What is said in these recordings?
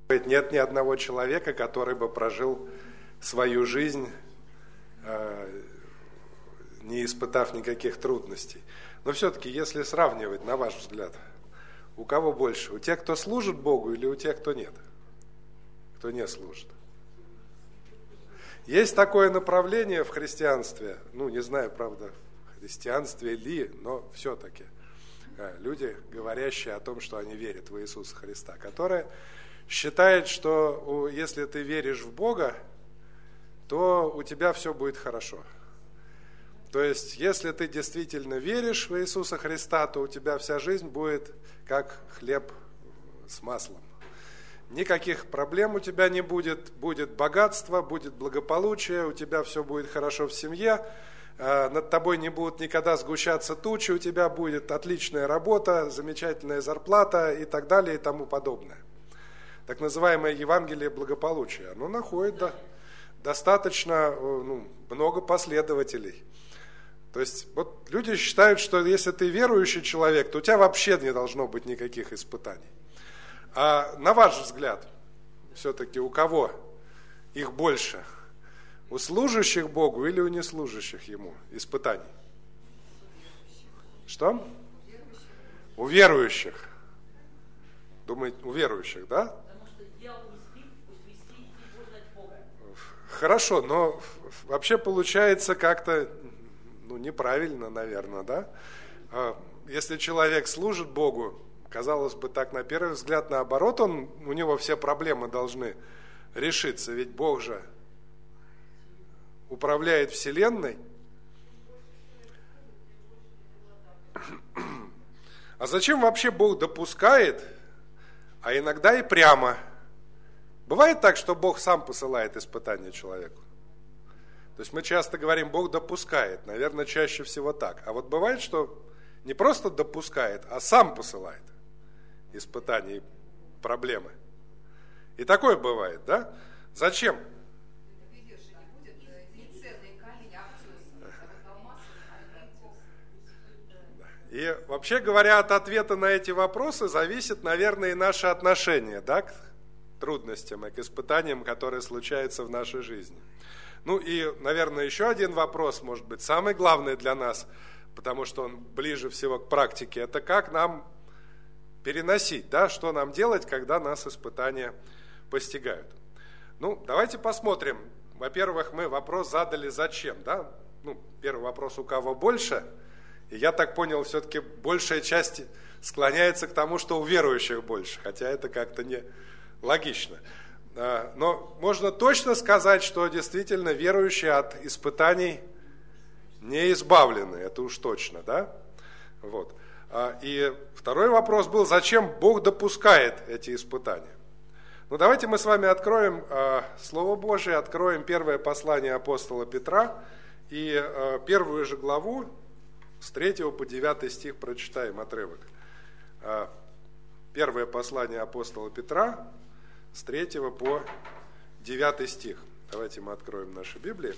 Нет ни одного человека, который бы прожил свою жизнь, не испытав никаких трудностей. Но все-таки, если сравнивать, на ваш взгляд, у кого больше? У тех, кто служит Богу, или у тех, кто нет? Кто не служит? Есть такое направление в христианстве, не знаю, правда, в христианстве ли, но все-таки люди, говорящие о том, что они верят в Иисуса Христа, которые считают, что если ты веришь в Бога, то у тебя все будет хорошо. То есть, если ты действительно веришь в Иисуса Христа, то у тебя вся жизнь будет как хлеб с маслом. Никаких проблем у тебя не будет, будет богатство, будет благополучие, у тебя все будет хорошо в семье, над тобой не будут никогда сгущаться тучи, у тебя будет отличная работа, замечательная зарплата и так далее и тому подобное. Так называемое Евангелие благополучия, оно находит достаточно много последователей. То есть вот люди считают, что если ты верующий человек, то у тебя вообще не должно быть никаких испытаний. А на ваш взгляд, все-таки у кого их больше? У служащих Богу или у неслужащих Ему испытаний? Что? У верующих. Думаете, у верующих, да? Хорошо, но вообще получается как-то неправильно, наверное, да? Если человек служит Богу, казалось бы, так на первый взгляд, наоборот, у него все проблемы должны решиться, ведь Бог же управляет Вселенной. А зачем вообще Бог допускает, а иногда и прямо? Бывает так, что Бог сам посылает испытания человеку? То есть мы часто говорим, Бог допускает, наверное, чаще всего так. А вот бывает, что не просто допускает, а сам посылает испытания и проблемы. И такое бывает, да? Зачем? И вообще говоря, от ответа на эти вопросы зависит, наверное, и наше отношение, да, к трудностям и к испытаниям, которые случаются в нашей жизни. И, наверное, еще один вопрос, может быть, самый главный для нас, потому что он ближе всего к практике, это как нам переносить, да, что нам делать, когда нас испытания постигают. Давайте посмотрим. Во-первых, мы вопрос задали зачем, да? Первый вопрос, у кого больше, и я так понял, все-таки большая часть склоняется к тому, что у верующих больше, хотя это как-то не логично. Но можно точно сказать, что действительно верующие от испытаний не избавлены, это уж точно, да? Вот. И второй вопрос был, зачем Бог допускает эти испытания? Давайте мы с вами откроем Слово Божие, откроем первое послание апостола Петра и первую же главу с 3 по 9 стих прочитаем отрывок. Первое послание апостола Петра с 3 по 9 стих. Давайте мы откроем наши Библии.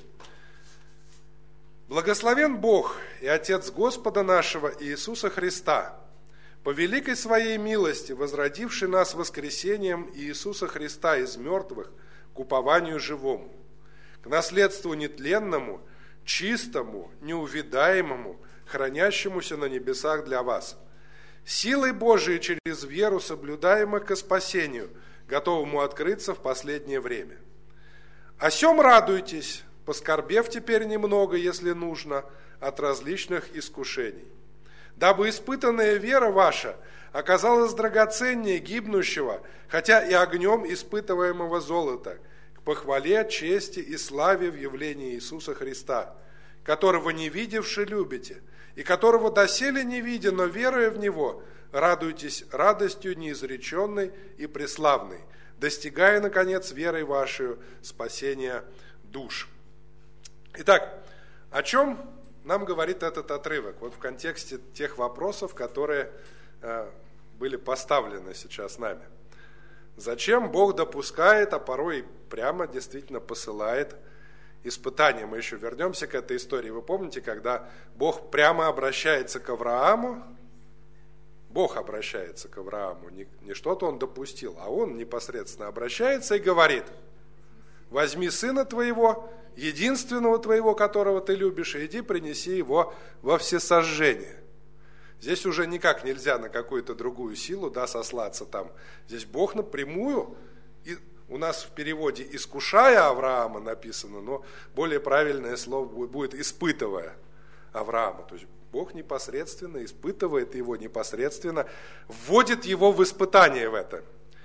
«Благословен Бог и Отец Господа нашего Иисуса Христа, по великой Своей милости, возродивший нас воскресением Иисуса Христа из мертвых к упованию живому, к наследству нетленному, чистому, неувидаемому, хранящемуся на небесах для вас, силой Божией через веру соблюдаемо ко спасению, готовому открыться в последнее время. О сем радуйтесь, поскорбев теперь немного, если нужно, от различных искушений, дабы испытанная вера ваша оказалась драгоценнее гибнущего, хотя и огнем испытываемого золота, к похвале, чести и славе в явлении Иисуса Христа, которого не видевши любите, и которого доселе не видя, но веруя в Него, радуйтесь радостью неизреченной и преславной, достигая, наконец, верой вашей спасения душ». Итак, о чем нам говорит этот отрывок? Вот в контексте тех вопросов, которые были поставлены сейчас нами. Зачем Бог допускает, а порой прямо действительно посылает испытания? Мы еще вернемся к этой истории. Вы помните, когда Бог прямо обращается к Аврааму Бог обращается к Аврааму, не что-то он допустил, а он непосредственно обращается и говорит: возьми сына твоего, единственного твоего, которого ты любишь, и иди принеси его во всесожжение. Здесь уже никак нельзя на какую-то другую силу, сослаться там. Здесь Бог напрямую, и у нас в переводе «искушая Авраама» написано, но более правильное слово будет «испытывая Авраама». То есть Бог непосредственно испытывает его, непосредственно вводит его в испытание в это.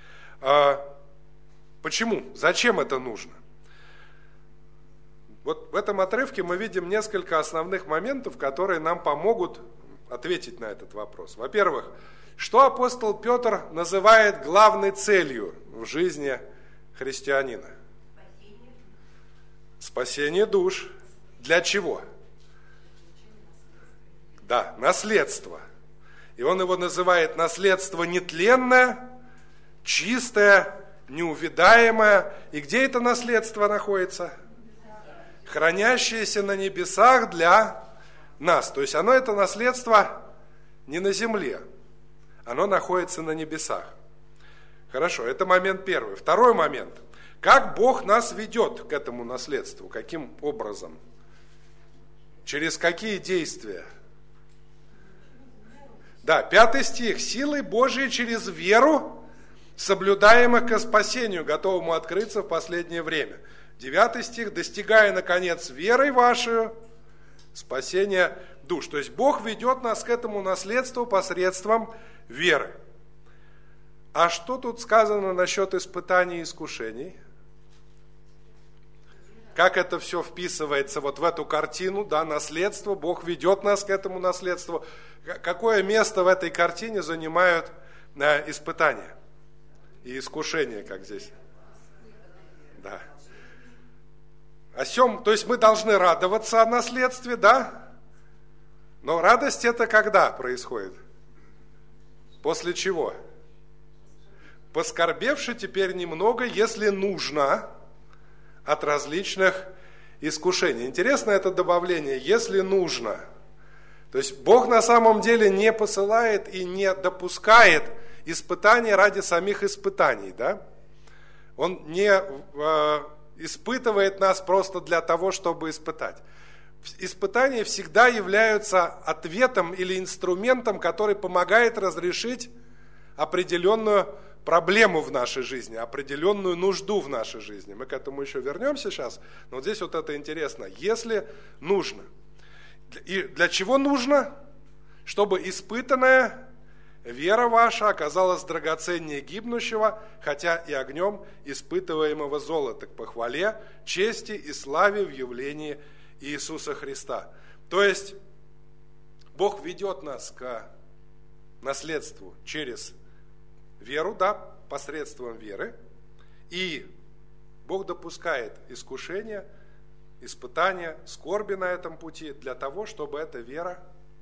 Почему? Зачем это нужно? Вот в этом отрывке мы видим несколько основных моментов, которые нам помогут ответить на этот вопрос. Во-первых, что апостол Петр называет главной целью в жизни христианина? Спасение душ. Для чего? Да, наследство. И он его называет наследство нетленное, чистое, неувядаемое. И где это наследство находится? Хранящееся на небесах для нас. То есть оно, это наследство, не на земле. Оно находится на небесах. Хорошо, это момент первый. Второй момент. Как Бог нас ведет к этому наследству? Каким образом? Через какие действия? Да, 5 стих. Силой Божией через веру, соблюдаемых ко спасению, готовому открыться в последнее время. 9 стих. Достигая, наконец, верой вашей, спасения душ. То есть Бог ведет нас к этому наследству посредством веры. А что тут сказано насчет испытаний и искушений? Как это все вписывается вот в эту картину, наследство, Бог ведет нас к этому наследству. Какое место в этой картине занимают испытания и искушения, как здесь? Да. О сем, то есть мы должны радоваться о наследстве, да? Но радость это когда происходит? После чего? Поскорбевши теперь немного, если нужно, от различных искушений. Интересно это добавление, если нужно. То есть Бог на самом деле не посылает и не допускает испытаний ради самих испытаний, да? Он не испытывает нас просто для того, чтобы испытать. Испытания всегда являются ответом или инструментом, который помогает разрешить определенную проблему в нашей жизни, определенную нужду в нашей жизни. Мы к этому еще вернемся сейчас, но вот здесь вот это интересно. Если нужно. И для чего нужно? Чтобы испытанная вера ваша оказалась драгоценнее гибнущего, хотя и огнем испытываемого золота, к похвале, чести и славе в явлении Иисуса Христа. То есть Бог ведет нас к наследству через веру, посредством веры, и Бог допускает искушения, испытания, скорби на этом пути для того, чтобы эта вера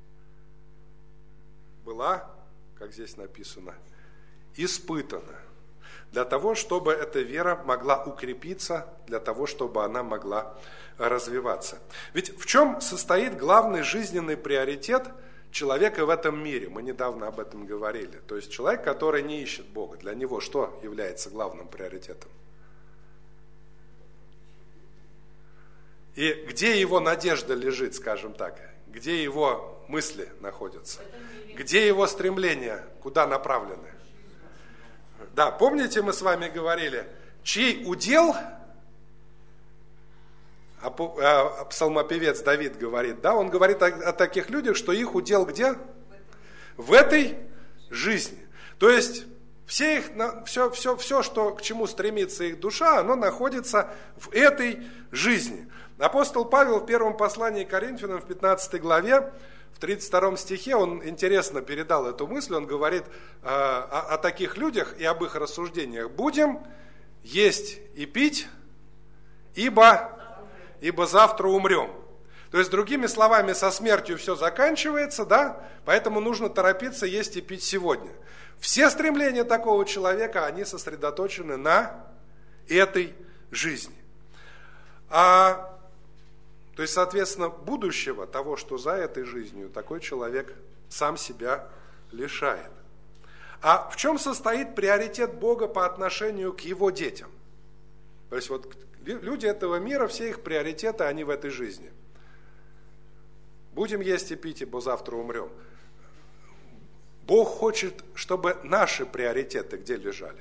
была, как здесь написано, испытана. Для того, чтобы эта вера могла укрепиться, для того, чтобы она могла развиваться. Ведь в чем состоит главный жизненный приоритет человека в этом мире? Мы недавно об этом говорили. То есть человек, который не ищет Бога, для него что является главным приоритетом? И где его надежда лежит, скажем так? Где его мысли находятся? Где его стремления, куда направлены? Да, помните, мы с вами говорили, чей удел, псалмопевец Давид говорит, он говорит о таких людях, что их удел где? В этой жизни. То есть все, что, к чему стремится их душа, оно находится в этой жизни. Апостол Павел в первом послании к Коринфянам в 15 главе, в 32 стихе, он интересно передал эту мысль, он говорит о таких людях и об их рассуждениях. «Будем есть и пить, ибо завтра умрем». То есть, другими словами, со смертью все заканчивается, поэтому нужно торопиться есть и пить сегодня. Все стремления такого человека, они сосредоточены на этой жизни. То есть, соответственно, будущего того, что за этой жизнью, такой человек сам себя лишает. А в чем состоит приоритет Бога по отношению к Его детям? То есть вот люди этого мира, все их приоритеты, они в этой жизни. Будем есть и пить, ибо завтра умрем. Бог хочет, чтобы наши приоритеты где лежали?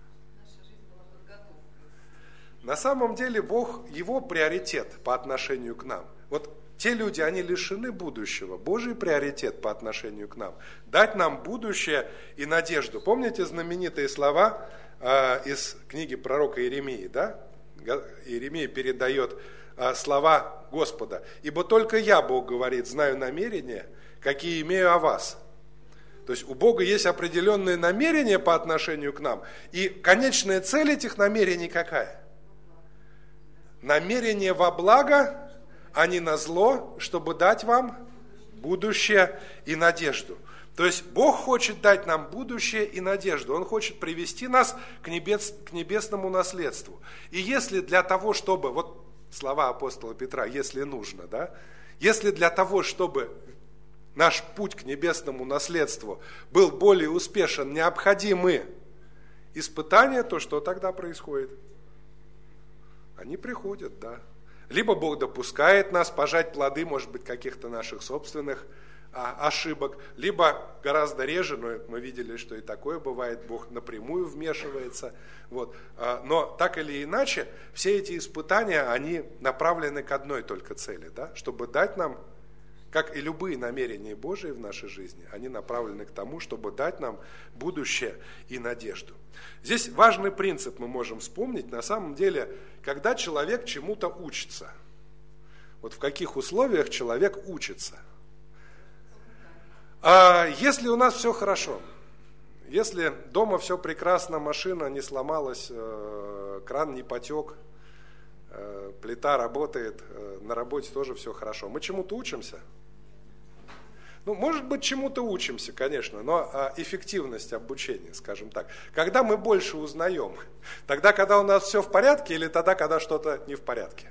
На самом деле Бог, Его приоритет по отношению к нам. Вот те люди, они лишены будущего. Божий приоритет по отношению к нам. Дать нам будущее и надежду. Помните знаменитые слова из книги пророка Иеремии, да? Иеремия передает слова Господа. «Ибо только я, Бог говорит, знаю намерения, какие имею о вас». То есть у Бога есть определенные намерения по отношению к нам. И конечная цель этих намерений какая? Намерение во благо, а не на зло, чтобы дать вам будущее и надежду. То есть Бог хочет дать нам будущее и надежду. Он хочет привести нас к небесному наследству. И если для того, чтобы, вот слова апостола Петра, если нужно, да, если для того, чтобы наш путь к небесному наследству был более успешен, необходимы испытания, то что тогда происходит? Они приходят, да. Либо Бог допускает нас пожать плоды, может быть, каких-то наших собственных ошибок, либо гораздо реже, но мы видели, что и такое бывает, Бог напрямую вмешивается. Вот. Но так или иначе, все эти испытания, они направлены к одной только цели, да? Чтобы дать нам, как и любые намерения Божии в нашей жизни, они направлены к тому, чтобы дать нам будущее и надежду. Здесь важный принцип мы можем вспомнить. На самом деле, когда человек чему-то учится, вот в каких условиях человек учится. Если у нас все хорошо, если дома все прекрасно, машина не сломалась, кран не потек, плита работает, на работе тоже все хорошо, мы чему-то учимся? Ну, может быть, чему-то учимся, конечно, но эффективность обучения, скажем так. Когда мы больше узнаем? Тогда, когда у нас все в порядке, или тогда, когда что-то не в порядке?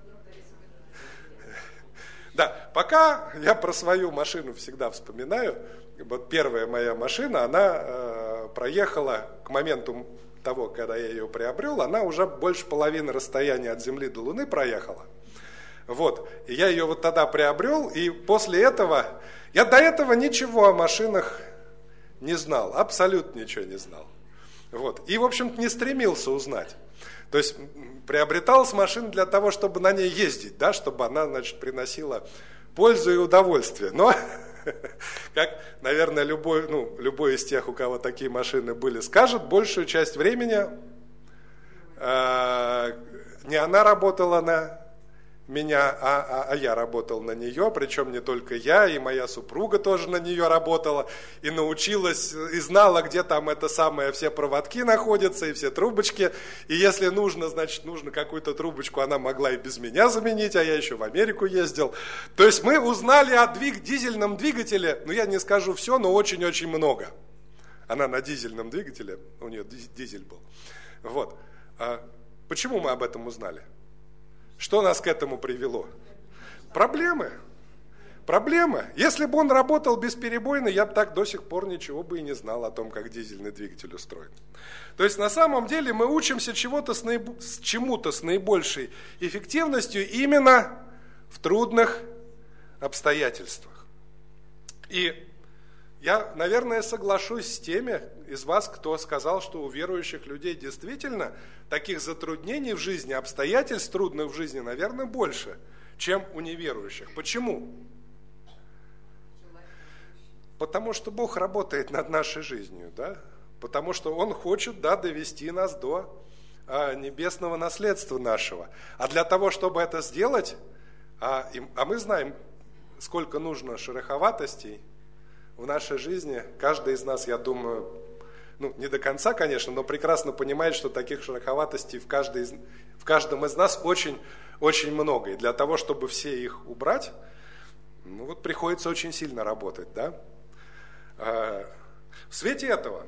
Да, пока я про свою машину всегда вспоминаю, вот первая моя машина, она проехала к моменту того, когда я ее приобрел, она уже больше половины расстояния от Земли до Луны проехала. Вот, и я ее вот тогда приобрел, и после этого, я до этого ничего о машинах не знал, абсолютно ничего не знал. Вот, и, в общем-то, не стремился узнать. То есть, приобреталась машина для того, чтобы на ней ездить, да, чтобы она, значит, приносила пользу и удовольствие. Но, как, наверное, любой из тех, у кого такие машины были, скажет, большую часть времени не она работала на меня, а я работал на нее, причем не только я, и моя супруга тоже на нее работала, и научилась, и знала, где там это самое, все проводки находятся, и все трубочки, и если нужно, значит, нужно какую-то трубочку, она могла и без меня заменить, а я еще в Америку ездил. То есть мы узнали о дизельном двигателе, ну я не скажу все, но очень-очень много. Она на дизельном двигателе, у нее дизель был. Вот. Почему мы об этом узнали? Что нас к этому привело? Проблемы. Если бы он работал бесперебойно, я бы так до сих пор ничего бы и не знал о том, как дизельный двигатель устроен. То есть на самом деле мы учимся чему-то с наибольшей эффективностью именно в трудных обстоятельствах. И я, наверное, соглашусь с теми из вас, кто сказал, что у верующих людей действительно таких затруднений в жизни, обстоятельств трудных в жизни, наверное, больше, чем у неверующих. Почему? Потому что Бог работает над нашей жизнью, да? Потому что Он хочет, да, довести нас до небесного наследства нашего. А для того, чтобы это сделать, мы знаем, сколько нужно шероховатостей в нашей жизни, каждый из нас, я думаю, не до конца, конечно, но прекрасно понимает, что таких шероховатостей в каждом из нас очень, очень много. И для того, чтобы все их убрать, приходится очень сильно работать, да? В свете этого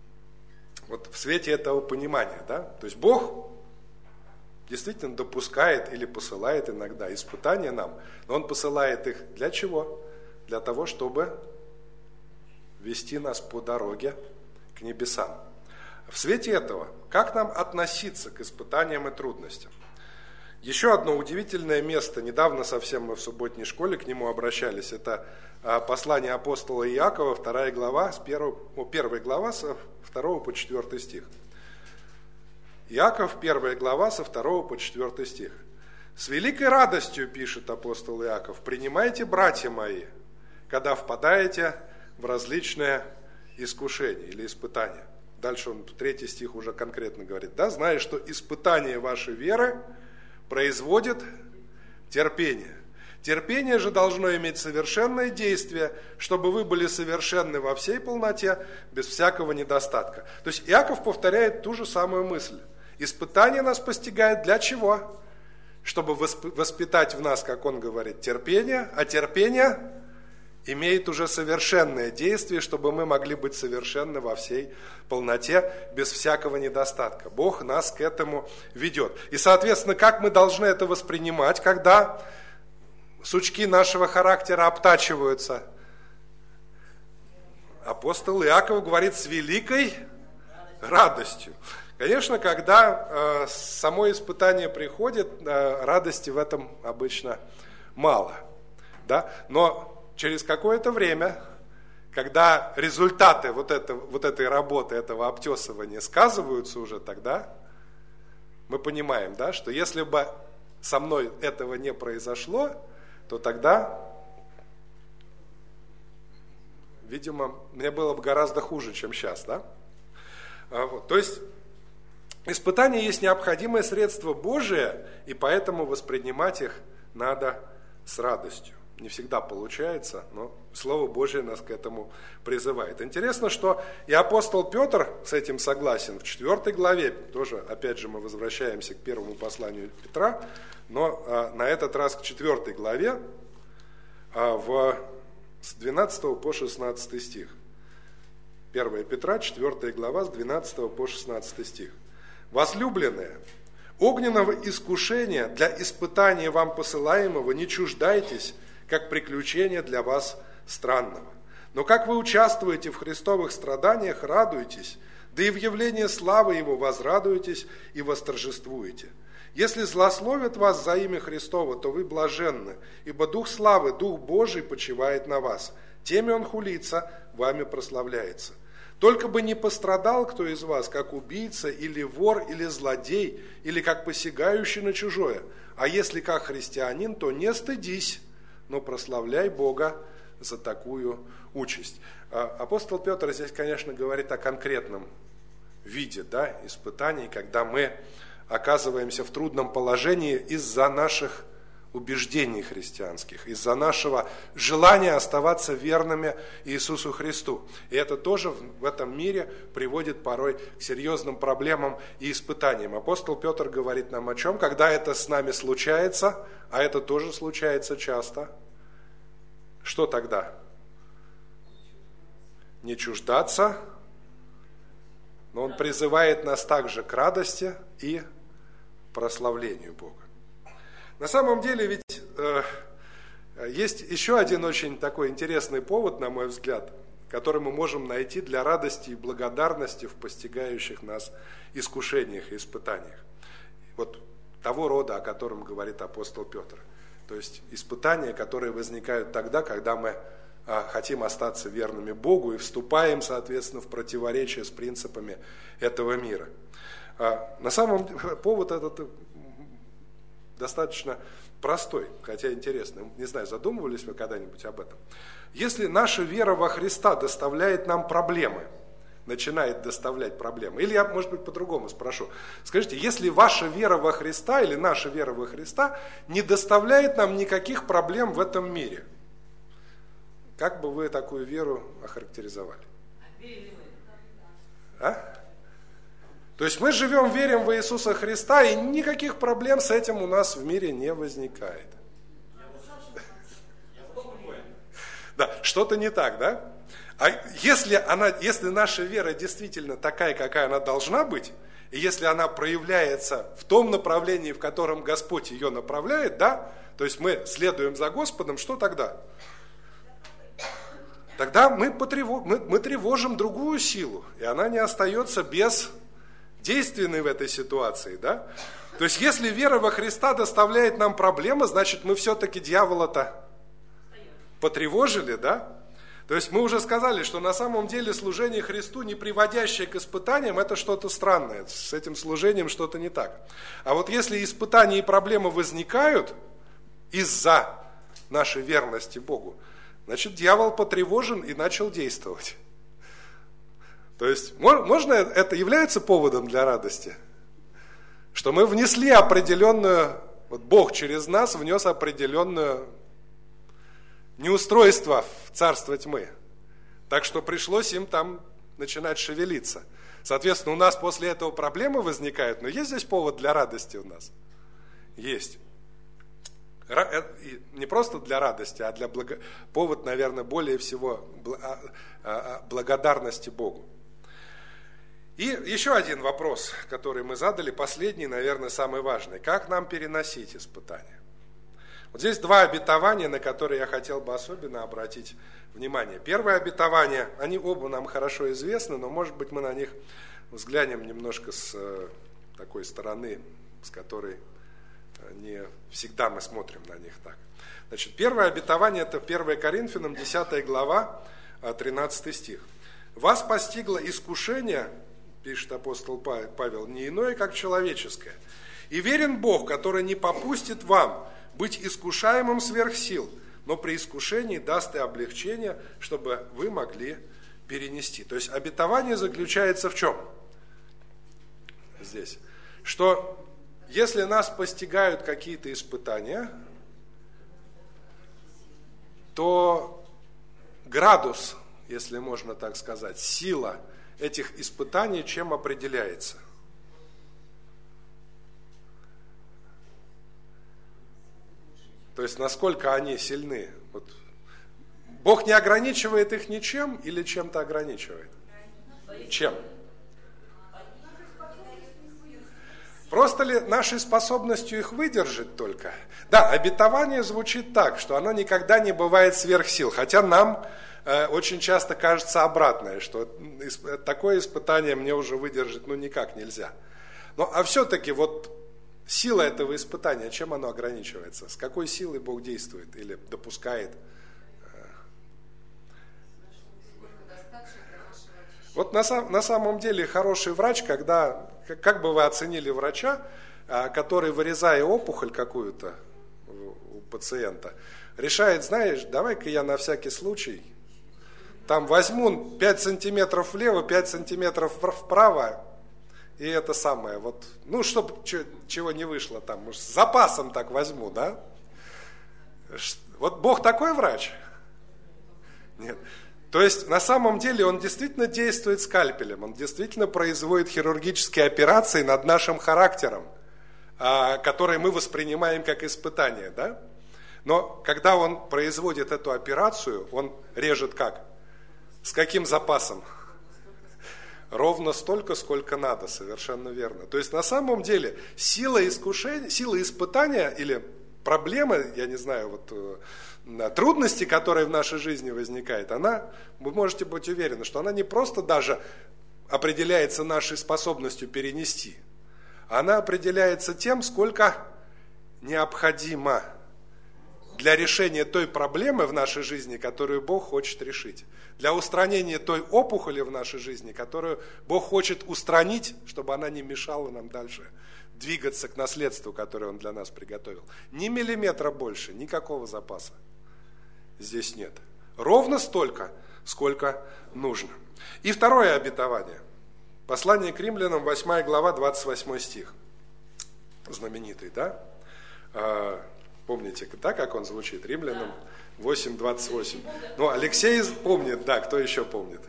понимания, да, то есть Бог действительно допускает или посылает иногда испытания нам, но Он посылает их для чего? Для того, чтобы вести нас по дороге к небесам. В свете этого, как нам относиться к испытаниям и трудностям? Еще одно удивительное место, недавно совсем мы в субботней школе к нему обращались, это послание апостола Иакова, 1 глава, с 2 по 4 стих. Иаков, 1 глава, со 2 по 4 стих. «С великой радостью, пишет апостол Иаков, принимайте, братья мои, когда впадаете в различные искушения или испытания». Дальше он, 3 стих уже конкретно говорит, да, зная, что испытание вашей веры производит терпение. Терпение же должно иметь совершенное действие, чтобы вы были совершенны во всей полноте, без всякого недостатка. То есть Иаков повторяет ту же самую мысль. Испытание нас постигает для чего? Чтобы воспитать в нас, как он говорит, терпение, а терпение имеет уже совершенное действие, чтобы мы могли быть совершенны во всей полноте, без всякого недостатка. Бог нас к этому ведет. И, соответственно, как мы должны это воспринимать, когда сучки нашего характера обтачиваются? Апостол Иаков говорит с великой радостью. Конечно, когда само испытание приходит, радости в этом обычно мало. Да? Но через какое-то время, когда результаты вот этой работы, этого обтесывания сказываются уже, тогда мы понимаем, да, что если бы со мной этого не произошло, то тогда, видимо, мне было бы гораздо хуже, чем сейчас. Да? То есть испытания есть необходимое средство Божие, и поэтому воспринимать их надо с радостью. Не всегда получается, но Слово Божие нас к этому призывает. Интересно, что и апостол Петр с этим согласен. В 4 главе, тоже, опять же, мы возвращаемся к первому посланию Петра, но на этот раз к 4 главе, с 12 по 16 стих. 1 Петра, 4 глава, с 12 по 16 стих. «Возлюбленные, огненного искушения для испытания вам посылаемого не чуждайтесь, как приключение для вас странного. Но как вы участвуете в Христовых страданиях, радуйтесь, да и в явлении славы Его возрадуетесь и восторжествуете. Если злословят вас за имя Христово, то вы блаженны, ибо Дух славы, Дух Божий почивает на вас. Теми Он хулится, вами прославляется. Только бы не пострадал кто из вас, как убийца, или вор, или злодей, или как посягающий на чужое. А если как христианин, то не стыдись, но прославляй Бога за такую участь». Апостол Петр здесь, конечно, говорит о конкретном виде, да, испытаний, когда мы оказываемся в трудном положении из-за наших убеждений христианских, из-за нашего желания оставаться верными Иисусу Христу. И это тоже в этом мире приводит порой к серьезным проблемам и испытаниям. Апостол Петр говорит нам о чем? Когда это с нами случается, а это тоже случается часто, что тогда? Не чуждаться, но он призывает нас также к радости и прославлению Бога. На самом деле ведь есть еще один очень такой интересный повод, на мой взгляд, который мы можем найти для радости и благодарности в постигающих нас искушениях и испытаниях. Вот того рода, о котором говорит апостол Петр. То есть испытания, которые возникают тогда, когда мы хотим остаться верными Богу и вступаем, соответственно, в противоречие с принципами этого мира. На самом деле повод этот достаточно простой, хотя интересный. Не знаю, задумывались вы когда-нибудь об этом? Если наша вера во Христа доставляет нам проблемы, начинает доставлять проблемы, или я, может быть, по-другому спрошу. Скажите, если ваша вера во Христа или наша вера во Христа не доставляет нам никаких проблем в этом мире, как бы вы такую веру охарактеризовали? А? То есть мы живем, верим в Иисуса Христа, и никаких проблем с этим у нас в мире не возникает. Да, что-то не так, да? А если наша вера действительно такая, какая она должна быть, и если она проявляется в том направлении, в котором Господь ее направляет, да, то есть мы следуем за Господом, что тогда? тогда мы тревожим другую силу, и она не остается бездейственной в этой ситуации, да? То есть, если вера во Христа доставляет нам проблемы, значит, мы все-таки дьявола-то потревожили, да? То есть, мы уже сказали, что на самом деле служение Христу, не приводящее к испытаниям, это что-то странное, с этим служением что-то не так. А вот если испытания и проблемы возникают из-за нашей верности Богу, значит, дьявол потревожен и начал действовать. То есть, можно, это является поводом для радости? Что мы внесли определенную, вот Бог через нас внес определенное неустройство в царство тьмы. Так что пришлось им там начинать шевелиться. Соответственно, у нас после этого проблемы возникают, но есть здесь повод для радости у нас? Есть. Не просто для радости, а для повод, наверное, более всего благодарности Богу. И еще один вопрос, который мы задали, последний, наверное, самый важный. Как нам переносить испытания? Вот здесь два обетования, на которые я хотел бы особенно обратить внимание. Первое обетование, они оба нам хорошо известны, но, может быть, мы на них взглянем немножко с такой стороны, с которой не всегда мы смотрим на них так. Значит, первое обетование, это 1 Коринфянам, 10 глава, 13 стих. «Вас постигло искушение, пишет апостол Павел, не иное, как человеческое. И верен Бог, который не попустит вам быть искушаемым сверх сил, но при искушении даст и облегчение, чтобы вы могли перенести». То есть обетование заключается в чем? Здесь. Что если нас постигают какие-то испытания, то градус, если можно так сказать, сила этих испытаний чем определяется? То есть, насколько они сильны. Вот. Бог не ограничивает их ничем или чем-то ограничивает? Чем? Просто ли нашей способностью их выдержать только? Да, обетование звучит так, что оно никогда не бывает сверх сил. Хотя нам очень часто кажется обратное, что такое испытание мне уже выдержать никак нельзя. А все-таки вот сила этого испытания, чем оно ограничивается? С какой силой Бог действует или допускает? Вот на самом деле хороший врач, когда, как бы вы оценили врача, который, вырезая опухоль какую-то у пациента, решает, знаешь, давай-ка я на всякий случай там возьму 5 сантиметров влево, 5 сантиметров вправо, и это самое, вот, чтобы чего не вышло там, может, с запасом так возьму, да? Вот Бог такой врач? Нет. То есть, на самом деле, Он действительно действует скальпелем, Он действительно производит хирургические операции над нашим характером, которые мы воспринимаем как испытание, да? Но когда Он производит эту операцию, Он режет как? С каким запасом? Ровно столько, сколько надо, совершенно верно. То есть, на самом деле, сила испытания или проблемы, я не знаю, вот трудности, которые в нашей жизни возникают, вы можете быть уверены, что она не просто даже определяется нашей способностью перенести, она определяется тем, сколько необходимо для решения той проблемы в нашей жизни, которую Бог хочет решить. Для устранения той опухоли в нашей жизни, которую Бог хочет устранить, чтобы она не мешала нам дальше двигаться к наследству, которое Он для нас приготовил. Ни миллиметра больше, никакого запаса здесь нет. Ровно столько, сколько нужно. И второе обетование. Послание к Римлянам, 8 глава, 28 стих. Знаменитый, да? Помните, да, как он звучит? Римлянам 8:28. Алексей помнит, да, кто еще помнит?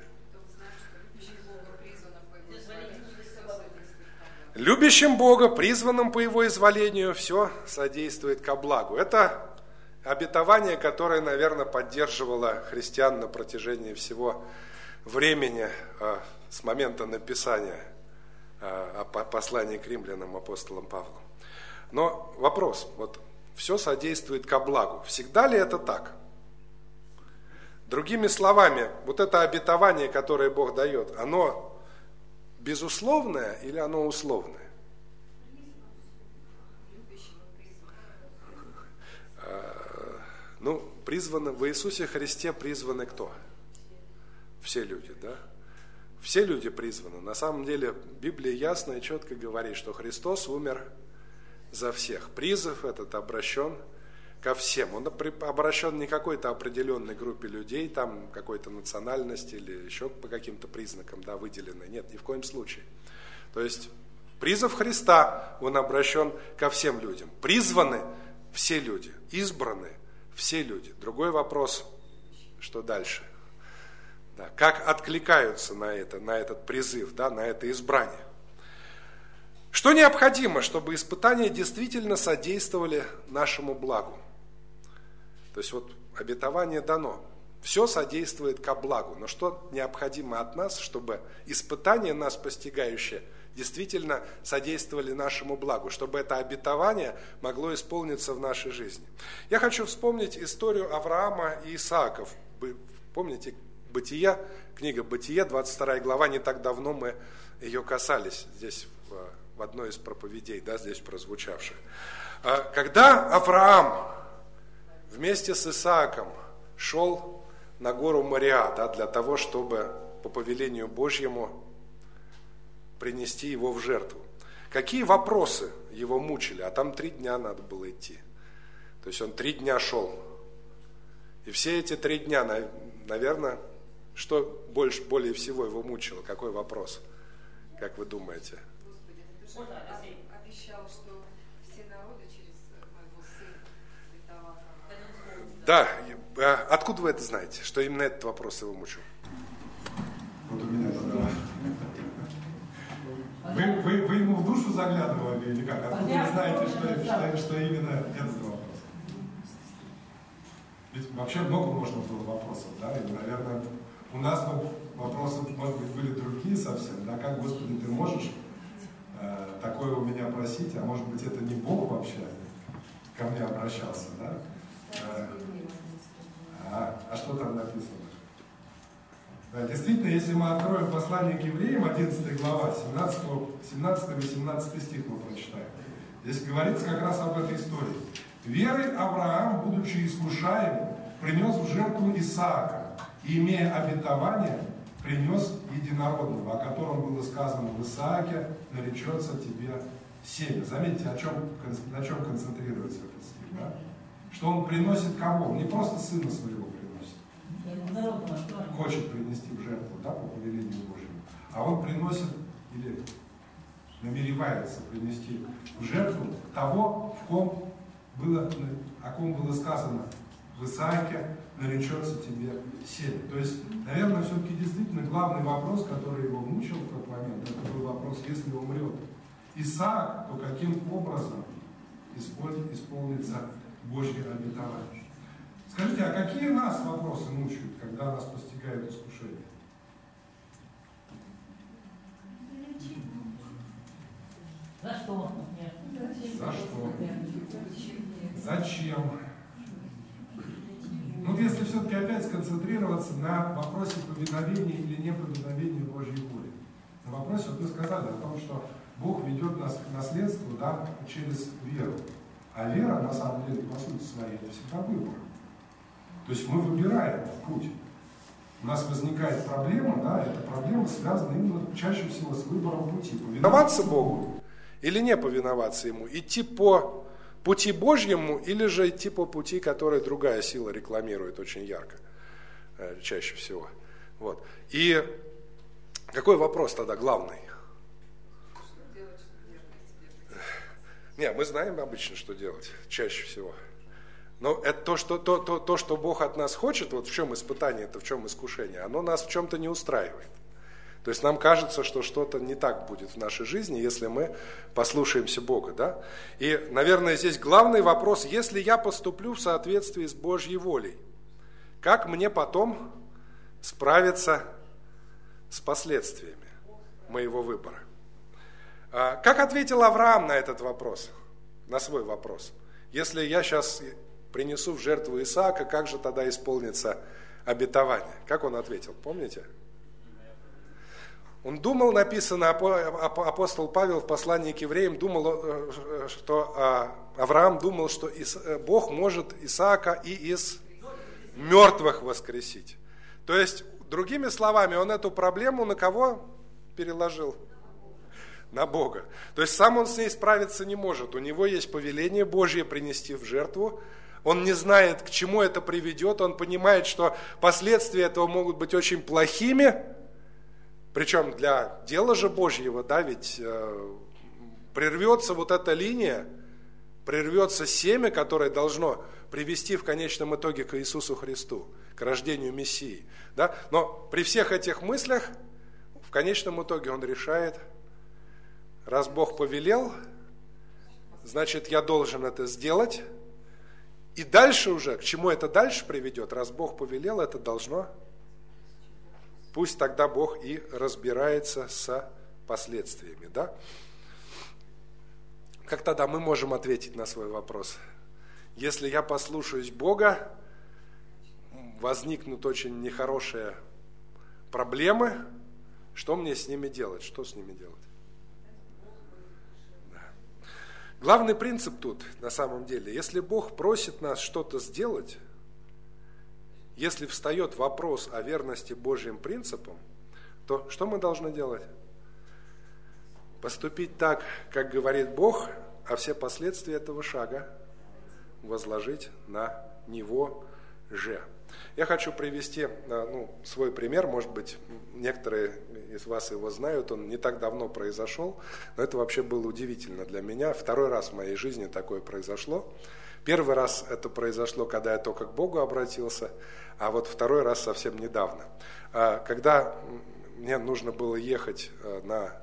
Любящим Бога, призванным по Его изволению, все содействует ко благу. Это обетование, которое, наверное, поддерживало христиан на протяжении всего времени с момента написания послания к римлянам апостолом Павлом. Но вопрос, все содействует ко благу. Всегда ли это так? Другими словами, вот это обетование, которое Бог дает, оно безусловное или оно условное? Ну, призваны, в Иисусе Христе призваны кто? Все люди, да? Все люди призваны. На самом деле Библия ясно и четко говорит, что Христос умер за всех. Призыв этот обращен ко всем. Он обращен не к какой-то определенной группе людей, там какой-то национальности или еще по каким-то признакам, да, выделенной. Нет, ни в коем случае. То есть призыв Христа, он обращен ко всем людям. Призваны все люди, избраны все люди. Другой вопрос, что дальше? Да, как откликаются на этот призыв, да, на это избрание. Что необходимо, чтобы испытания действительно содействовали нашему благу? То есть вот обетование дано, все содействует ко благу, но что необходимо от нас, чтобы испытания нас постигающие действительно содействовали нашему благу, чтобы это обетование могло исполниться в нашей жизни? Я хочу вспомнить историю Авраама и Исаака. Помните, Бытие, книга Бытие, 22 глава, не так давно мы ее касались здесь в одной из проповедей, да, здесь прозвучавших. Когда Авраам вместе с Исааком шел на гору Мориа, да, для того, чтобы по повелению Божьему принести его в жертву, какие вопросы его мучили? А там 3 дня надо было идти. То есть он 3 дня шел. И все эти 3 дня, наверное, что более всего его мучило? Какой вопрос? Как вы думаете? Господи, ты же обещал, что все народы через моего сына. Да, откуда вы это знаете, что именно этот вопрос его мучил? Вот у меня задавали. Вы ему в душу заглядывали или как? Откуда вы знаете, что именно этот вопрос? Ведь вообще много можно было вопросов, да, и, наверное, у нас вопросы, может быть, были другие совсем, да, как, Господи, ты можешь такое у меня просить, а может быть, это не Бог вообще ко мне обращался, да? А что там написано? Да, действительно, если мы откроем послание к евреям, 11 глава, 17-18 стих мы прочитаем, здесь говорится как раз об этой истории. «Верой Авраам, будучи искушаем, принес в жертву Исаака, и, имея обетование, принес единородного, о котором было сказано в Исааке, наречется тебе семя». Заметьте, на чем концентрируется этот стих, да? Что он приносит кого? Он не просто сына своего приносит, хочет принести в жертву, да, по повелению Божьему, а он приносит или намеревается принести в жертву того, о ком было сказано в Исааке, наречется тебе семя. То есть, наверное, все-таки действительно главный вопрос, который его мучил в тот момент, это был вопрос, если умрет Исаак, то каким образом исполнится Божье обетование? Скажите, а какие нас вопросы мучают, когда нас постигает искушение? За что? За что? Зачем? Ну, если все-таки опять сконцентрироваться на вопросе повиновения или неповиновения Божьей воли. На вопросе, вот вы сказали о том, что Бог ведет нас к наследству, да, через веру. А вера, на самом деле, по сути своей, это всегда выбор. То есть мы выбираем путь. У нас возникает проблема, да, эта проблема связана именно чаще всего с выбором пути. Повиноваться Богу или не повиноваться Ему? Идти по пути Божьему или же идти по пути, который другая сила рекламирует очень ярко, чаще всего. Вот. И какой вопрос тогда главный? Не, мы знаем обычно, что делать, чаще всего. Но это то, что Бог от нас хочет, вот в чем испытание, это в чем искушение, оно нас в чем-то не устраивает. То есть нам кажется, что что-то не так будет в нашей жизни, если мы послушаемся Бога, да? И, наверное, здесь главный вопрос, если я поступлю в соответствии с Божьей волей, как мне потом справиться с последствиями моего выбора? Как ответил Авраам на этот вопрос, на свой вопрос? Если я сейчас принесу в жертву Исаака, как же тогда исполнится обетование. Как он ответил, помните? Он думал, написано, апостол Павел в послании к евреям думал, что Авраам думал, что Бог может Исаака и из мертвых воскресить. То есть, другими словами, он эту проблему на кого переложил? На Бога. То есть, сам он с ней справиться не может. У него есть повеление Божье принести в жертву. Он не знает, к чему это приведет. Он понимает, что последствия этого могут быть очень плохими. Причем для дела же Божьего, да, ведь прервется вот эта линия, прервется семя, которое должно привести в конечном итоге к Иисусу Христу, к рождению Мессии. Да? Но при всех этих мыслях, в конечном итоге он решает, раз Бог повелел, значит, я должен это сделать. И дальше уже, к чему это дальше приведет, раз Бог повелел, это должно... Пусть тогда Бог и разбирается с последствиями. Да? Как тогда мы можем ответить на свой вопрос? Если я послушаюсь Бога, возникнут очень нехорошие проблемы, что мне с ними делать? Что с ними делать? Да. Главный принцип тут, на самом деле, если Бог просит нас что-то сделать, если встает вопрос о верности Божьим принципам, то что мы должны делать? Поступить так, как говорит Бог, а все последствия этого шага возложить на Него же. Я хочу привести свой пример, может быть, некоторые из вас его знают, он не так давно произошел, но это вообще было удивительно для меня. Второй раз в моей жизни такое произошло. Первый раз это произошло, когда я только к Богу обратился, а вот второй раз совсем недавно. Когда мне нужно было ехать на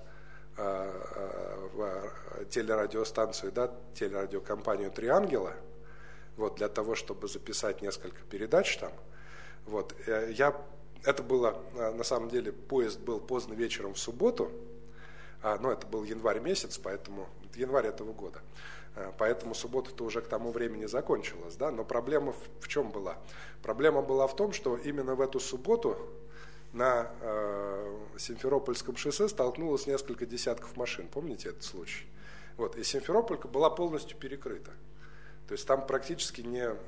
телерадиостанцию, да, телерадиокомпанию «Три ангела», вот, для того, чтобы записать несколько передач там, вот, это было, на самом деле, поезд был поздно вечером в субботу, но это был январь месяц, поэтому, январь этого года. Поэтому суббота-то уже к тому времени закончилась, да? Но проблема в чем была? Проблема была в том, что именно в эту субботу на Симферопольском шоссе столкнулось несколько десятков машин. Помните этот случай? Вот, и Симферополька была полностью перекрыта. То есть там практически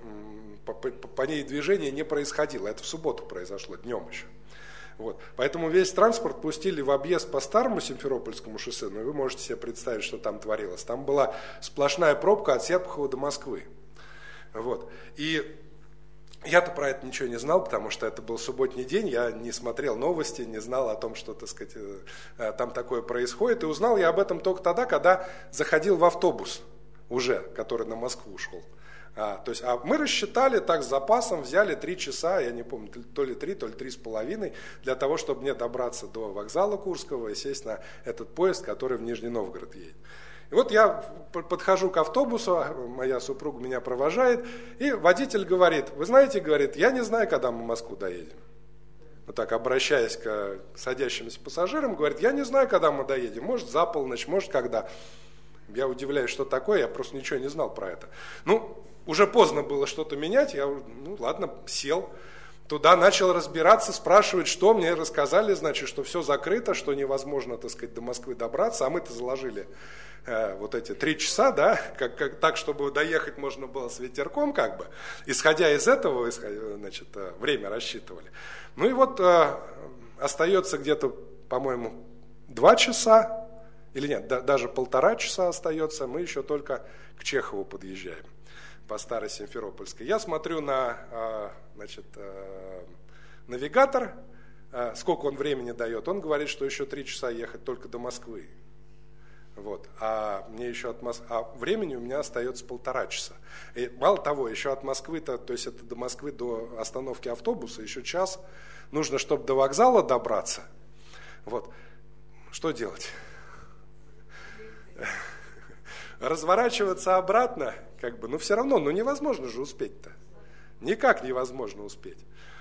по ней движение не происходило. Это в субботу произошло, днем еще. Вот. Поэтому весь транспорт пустили в объезд по старому Симферопольскому шоссе, но вы можете себе представить, что там творилось. Там была сплошная пробка от Серпухова до Москвы. Вот. И я-то про это ничего не знал, потому что это был субботний день, я не смотрел новости, не знал о том, что, так сказать, там такое происходит. И узнал я об этом только тогда, когда заходил в автобус уже, который на Москву шел. То есть, мы рассчитали так с запасом, взяли 3 часа, я не помню, то ли 3, то ли 3,5, для того, чтобы мне добраться до вокзала Курского и сесть на этот поезд, который в Нижний Новгород едет. И вот я подхожу к автобусу, моя супруга меня провожает, и водитель говорит, вы знаете, говорит, я не знаю, когда мы в Москву доедем. Вот так, обращаясь к садящимся пассажирам, говорит, я не знаю, когда мы доедем, может за полночь, может когда. Я удивляюсь, что такое, я просто ничего не знал про это. Уже поздно было что-то менять, я, ладно, сел туда, начал разбираться, спрашивать, что мне рассказали, значит, что все закрыто, что невозможно, так сказать, до Москвы добраться, а мы-то заложили вот эти 3 часа, да, так, чтобы доехать можно было с ветерком, как бы, исходя из этого, значит, время рассчитывали. И вот остается где-то, по-моему, 2 часа, или нет, даже 1,5 часа остается, мы еще только к Чехову подъезжаем по старой Симферопольской. Я смотрю на навигатор, сколько он времени дает. Он говорит, что еще 3 часа ехать только до Москвы. Вот. А мне еще времени у меня остается 1,5 часа. И мало того, еще от Москвы-то, то есть это до Москвы, до остановки автобуса, еще час. Нужно, чтобы до вокзала добраться. Вот. Что делать? Разворачиваться обратно, все равно, невозможно же успеть-то. Никак невозможно успеть.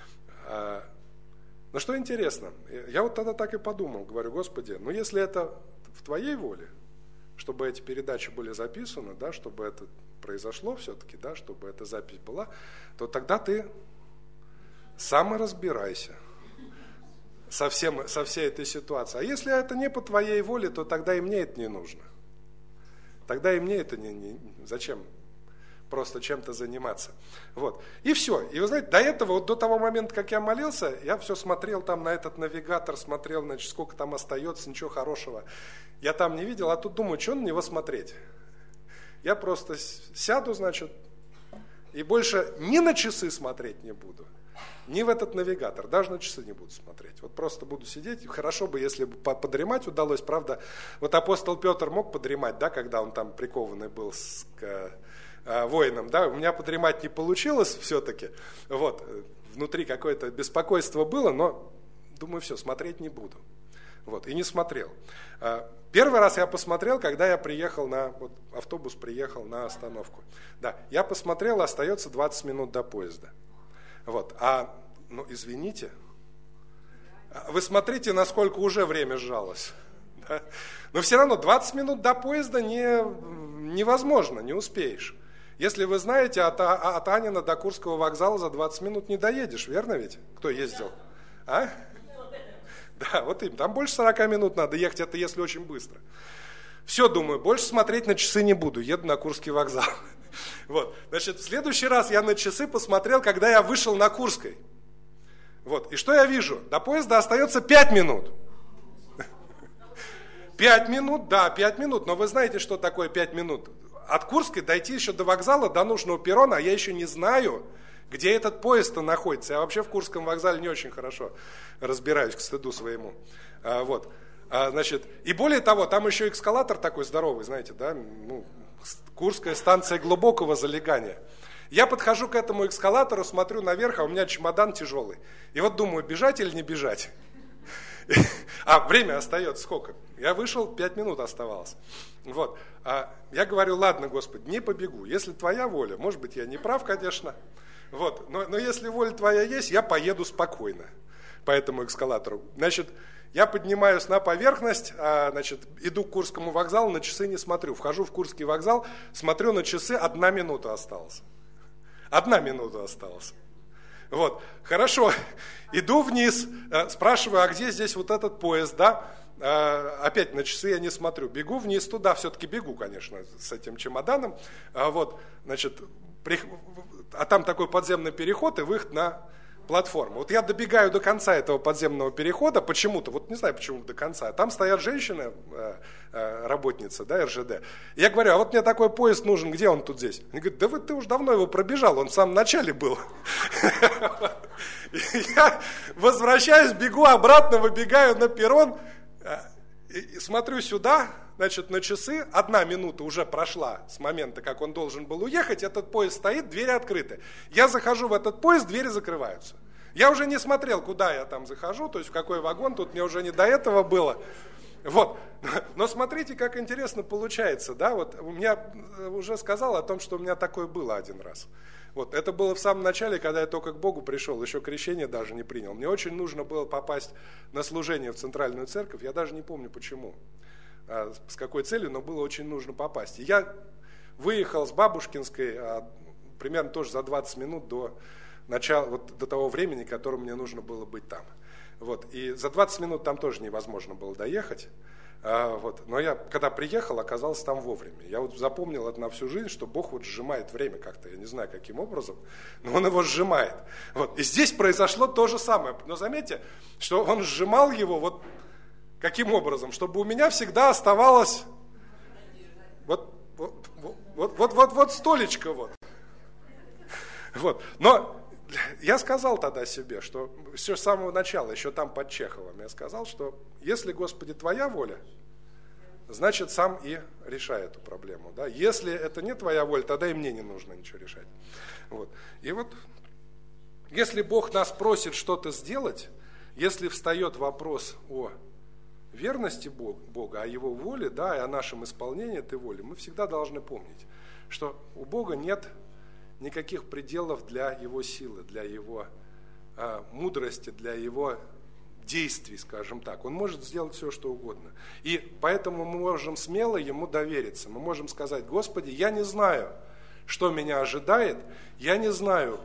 Но что интересно, я вот тогда так и подумал, говорю, Господи, если это в Твоей воле, чтобы эти передачи были записаны, да, чтобы это произошло все-таки, да, чтобы эта запись была, то тогда Ты сам и разбирайся со всей этой ситуацией. А если это не по твоей воле, то тогда и мне это не нужно. Тогда и мне это зачем просто чем-то заниматься. Вот. И все. И вы знаете, до этого, вот до того момента, как я молился, я все смотрел там на этот навигатор, смотрел, значит, сколько там остается, ничего хорошего. Я там не видел, а тут думаю, что на него смотреть. Я просто сяду, значит, и больше ни на часы смотреть не буду, ни в этот навигатор, даже на часы не буду смотреть. Вот просто буду сидеть. Хорошо бы, если бы подремать удалось, правда. Вот апостол Петр мог подремать, да, когда он там прикованный был к воинам, да, у меня подремать не получилось все-таки. Вот, внутри какое-то беспокойство было, но думаю, все, смотреть не буду. Вот, и не смотрел. Первый раз я посмотрел, когда я приехал вот автобус приехал на остановку. Да, я посмотрел, остается 20 минут до поезда. Вот, ну извините, вы смотрите, насколько уже время сжалось. Да? Но все равно 20 минут до поезда невозможно, не успеешь. Если вы знаете, от Анина до Курского вокзала за 20 минут не доедешь, верно ведь? Кто ездил? А? Да, вот им. Там больше 40 минут надо ехать, это если очень быстро. Все, думаю, больше смотреть на часы не буду, еду на Курский вокзал. Вот, значит, в следующий раз я на часы посмотрел, когда я вышел на Курской. Вот, и что я вижу? До поезда остается 5 минут. 5 минут, да, 5 минут, но вы знаете, что такое 5 минут? От Курской дойти еще до вокзала, до нужного перрона, а я еще не знаю, где этот поезд-то находится. Я вообще в Курском вокзале не очень хорошо разбираюсь, к стыду своему. Вот. Значит, и более того, там еще эскалатор такой здоровый, знаете, да, ну, Курская станция глубокого залегания. Я подхожу к этому эскалатору, смотрю наверх, а у меня чемодан тяжелый. И вот думаю, бежать или не бежать? А время остается сколько? Я вышел, 5 минут оставалось. Вот. Я говорю, ладно, Господи, не побегу. Если твоя воля, может быть, я не прав, конечно. Вот. Но если воля твоя есть, я поеду спокойно по этому эскалатору. Значит, я поднимаюсь на поверхность, значит, иду к Курскому вокзалу, на часы не смотрю. Вхожу в Курский вокзал, смотрю на часы, 1 минута осталась. 1 минута осталась. Вот, хорошо, иду вниз, спрашиваю, а где здесь вот этот поезд, да? Опять на часы я не смотрю, бегу вниз туда, все-таки бегу, конечно, с этим чемоданом, вот, значит, а там такой подземный переход и выход на платформу. Вот я добегаю до конца этого подземного перехода, почему-то, вот не знаю почему до конца, там стоят женщины, работница, да, РЖД. Я говорю, а вот мне такой поезд нужен, где он тут здесь? Они говорят, да ты уже давно его пробежал, он в самом начале был. Я возвращаюсь, бегу обратно, выбегаю на перрон, и смотрю сюда, значит, на часы, 1 минута уже прошла с момента, как он должен был уехать, этот поезд стоит, двери открыты. Я захожу в этот поезд, двери закрываются. Я уже не смотрел, куда я там захожу, то есть в какой вагон, тут мне уже не до этого было. Вот. Но смотрите, как интересно получается, да, вот у меня уже сказал о том, что у меня такое было 1 раз. Вот, это было в самом начале, когда я только к Богу пришел, еще крещение даже не принял. Мне очень нужно было попасть на служение в Центральную Церковь, я даже не помню почему, с какой целью, но было очень нужно попасть. И я выехал с Бабушкинской примерно тоже за 20 минут до начала, вот до того времени, которому мне нужно было быть там. Вот, и за 20 минут там тоже невозможно было доехать. Вот. Но я, когда приехал, оказался там вовремя. Я вот запомнил это на всю жизнь, что Бог вот сжимает время как-то, я не знаю каким образом, но Он его сжимает. Вот. И здесь произошло то же самое. Но заметьте, что Он сжимал его вот каким образом, чтобы у меня всегда оставалось вот столечко вот. Вот. Но я сказал тогда себе, что все с самого начала, еще там под Чеховым, я сказал, что если, Господи, Твоя воля, значит, сам и решай эту проблему. Да? Если это не Твоя воля, тогда и мне не нужно ничего решать. Вот. И вот, если Бог нас просит что-то сделать, если встает вопрос о верности Бога, о Его воле, да, и о нашем исполнении этой воли, мы всегда должны помнить, что у Бога нет никаких пределов для Его силы, для Его мудрости, для Его действий, скажем так. Он может сделать все, что угодно. И поэтому мы можем смело Ему довериться. Мы можем сказать, Господи, я не знаю, что меня ожидает, я не знаю,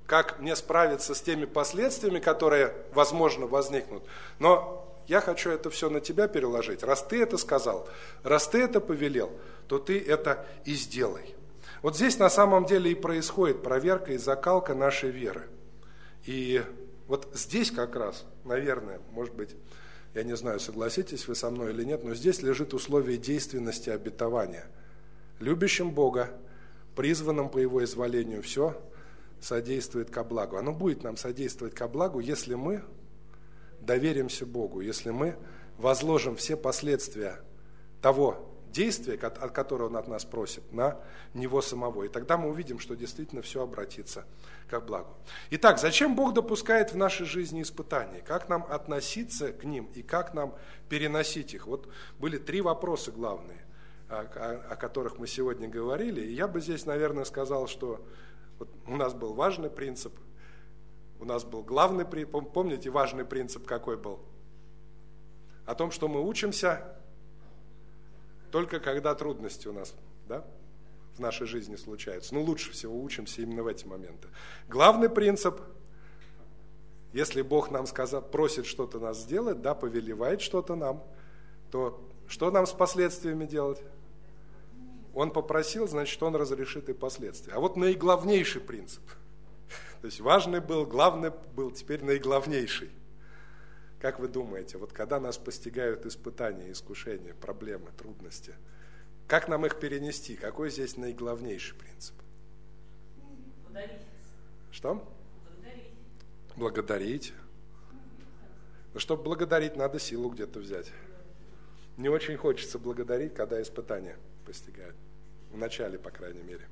как мне справиться с теми последствиями, которые, возможно, возникнут. Но я хочу это все на тебя переложить. Раз ты это сказал, раз ты это повелел, то ты это и сделай. Вот здесь на самом деле и происходит проверка и закалка нашей веры. И вот здесь как раз, наверное, может быть, я не знаю, согласитесь вы со мной или нет, но здесь лежит условие действенности обетования. Любящим Бога, призванным по Его изволению, все содействует ко благу. Оно будет нам содействовать ко благу, если мы доверимся Богу, если мы возложим все последствия того действия, от которого Он от нас просит, на Него самого. И тогда мы увидим, что действительно все обратится ко благу. Итак, зачем Бог допускает в нашей жизни испытания? Как нам относиться к ним и как нам переносить их? Вот были 3 вопроса главные, о которых мы сегодня говорили. И я бы здесь, наверное, сказал, что вот у нас был важный принцип, у нас был главный принцип. Помните, важный принцип какой был? О том, что мы учимся только когда трудности у нас, да, в нашей жизни случаются. Ну, лучше всего учимся именно в эти моменты. Главный принцип, если Бог нам просит что-то нас сделать, да, повелевает что-то нам, то что нам с последствиями делать? Он попросил, значит, Он разрешит и последствия. А вот наиглавнейший принцип, то есть важный был, главный был, теперь наиглавнейший. Как вы думаете, вот когда нас постигают испытания, искушения, проблемы, трудности, как нам их перенести? Какой здесь наиглавнейший принцип? Благодарить. Что? Благодарить. Благодарить. Но чтобы благодарить, надо силу где-то взять. Не очень хочется благодарить, когда испытания постигают. В начале, по крайней мере.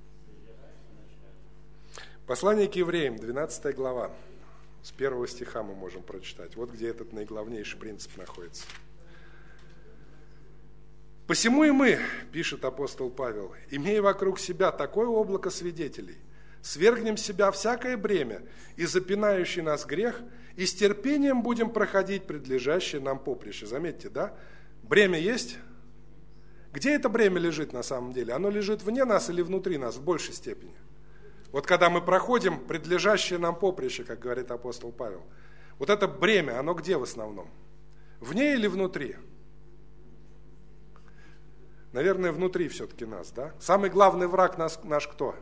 Послание к евреям, 12 глава. С 1 стиха мы можем прочитать. Вот где этот наиглавнейший принцип находится. «Посему и мы, — пишет апостол Павел, — имея вокруг себя такое облако свидетелей, свергнем с себя всякое бремя и запинающий нас грех, и с терпением будем проходить предлежащее нам поприще». Заметьте, да? Бремя есть? Где это бремя лежит на самом деле? Оно лежит вне нас или внутри нас в большей степени? Вот когда мы проходим предлежащее нам поприще, как говорит апостол Павел, вот это бремя, оно где в основном? Вне или внутри? Наверное, внутри все-таки нас, да? Самый главный враг наш кто?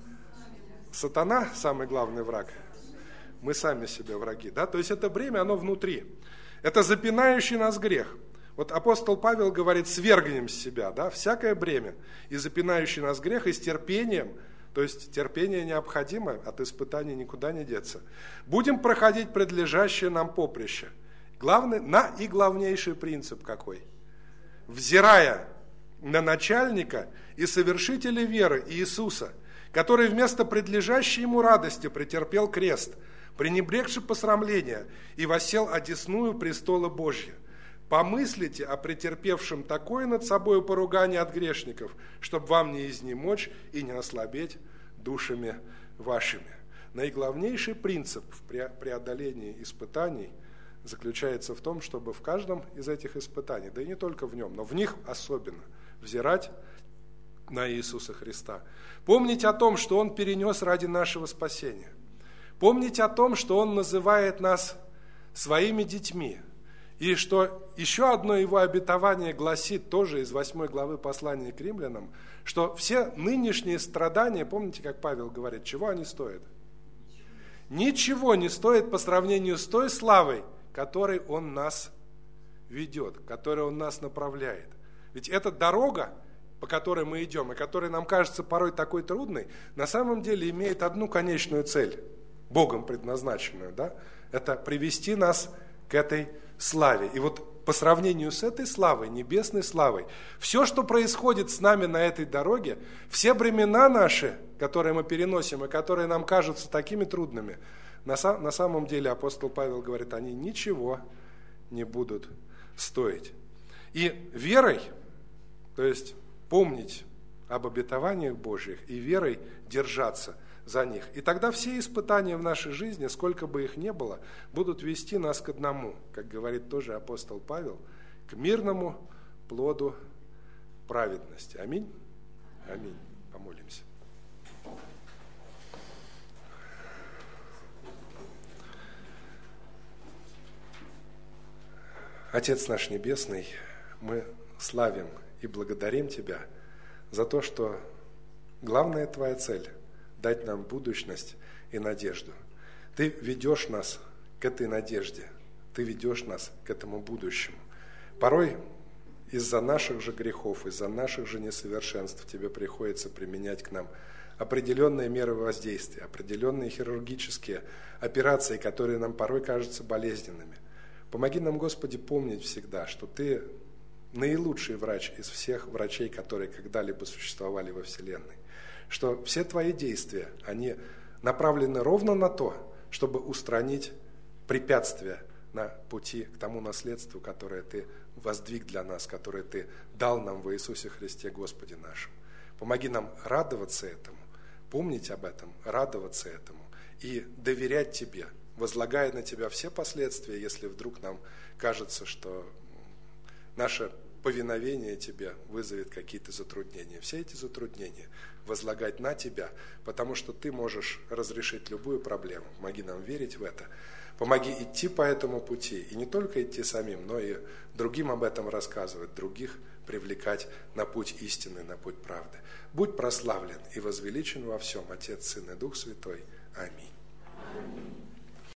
Сатана самый главный враг. Мы сами себе враги, да? То есть это бремя, оно внутри. Это запинающий нас грех. Вот апостол Павел говорит, свергнем с себя, да, всякое бремя и запинающий нас грех, и с терпением, то есть терпение необходимо, от испытаний никуда не деться. Будем проходить предлежащее нам поприще. Главный, наиглавнейший принцип какой? Взирая на начальника и совершителя веры Иисуса, который вместо предлежащей ему радости претерпел крест, пренебрегши посрамления, и воссел одесную престола Божья. Помыслите о претерпевшем такое над собою поругание от грешников, чтобы вам не изнемочь и не ослабеть душами вашими. Наиглавнейший принцип в преодолении испытаний заключается в том, чтобы в каждом из этих испытаний, да и не только в нем, но в них особенно, взирать на Иисуса Христа. Помнить о том, что Он перенес ради нашего спасения. Помнить о том, что Он называет нас своими детьми. И что еще одно Его обетование гласит тоже из 8 главы послания к римлянам, что все нынешние страдания, помните, как Павел говорит, чего они стоят? Ничего не стоит по сравнению с той славой, которой Он нас ведет, которой Он нас направляет. Ведь эта дорога, по которой мы идем, и которая нам кажется порой такой трудной, на самом деле имеет одну конечную цель, Богом предназначенную, да? Это привести нас к этой славе. И вот по сравнению с этой славой, небесной славой, все, что происходит с нами на этой дороге, все бремена наши, которые мы переносим и которые нам кажутся такими трудными, на самом деле апостол Павел говорит, они ничего не будут стоить. И верой, то есть помнить об обетованиях Божьих и верой держаться за них. И тогда все испытания в нашей жизни, сколько бы их ни было, будут вести нас к одному, как говорит тоже апостол Павел, к мирному плоду праведности. Аминь? Аминь. Помолимся. Отец наш Небесный, мы славим и благодарим Тебя за то, что главная Твоя цель – дать нам будущность и надежду. Ты ведешь нас к этой надежде, Ты ведешь нас к этому будущему. Порой из-за наших же грехов, из-за наших же несовершенств Тебе приходится применять к нам определенные меры воздействия, определенные хирургические операции, которые нам порой кажутся болезненными. Помоги нам, Господи, помнить всегда, что Ты наилучший врач из всех врачей, которые когда-либо существовали во Вселенной. Что все Твои действия, они направлены ровно на то, чтобы устранить препятствия на пути к тому наследству, которое Ты воздвиг для нас, которое Ты дал нам во Иисусе Христе Господе нашем. Помоги нам радоваться этому, помнить об этом, радоваться этому и доверять Тебе, возлагая на Тебя все последствия, если вдруг нам кажется, что наше повиновение Тебе вызовет какие-то затруднения. Все эти затруднения возлагать на Тебя, потому что Ты можешь разрешить любую проблему. Помоги нам верить в это. Помоги идти по этому пути, и не только идти самим, но и другим об этом рассказывать, других привлекать на путь истины, на путь правды. Будь прославлен и возвеличен во всем Отец, Сын и Дух Святой. Аминь.